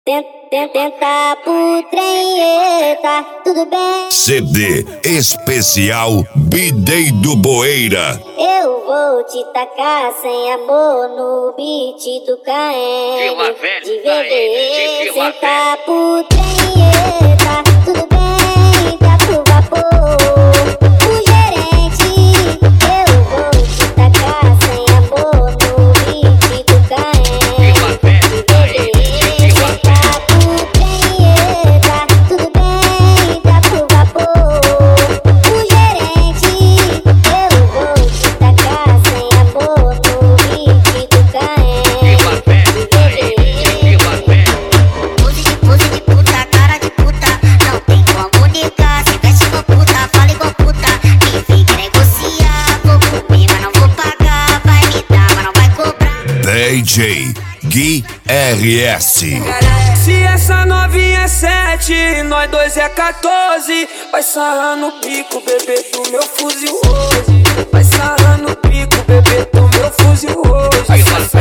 Tenta pro trem, tá tudo bem. CD especial B-Day do Boeira. Eu vou te tacar sem amor no beat do KM. De VD, senta pro trem, tá tudo bem, tá pro vapor. O gerente, eu vou te tacar sem amor no beat do KM. DJ Gui RS. Se essa novinha é 7, nós dois é 14. Vai sarrar no pico, bebê, do meu fuzil hoje. Vai sarrar no pico, bebê, do meu fuzil hoje.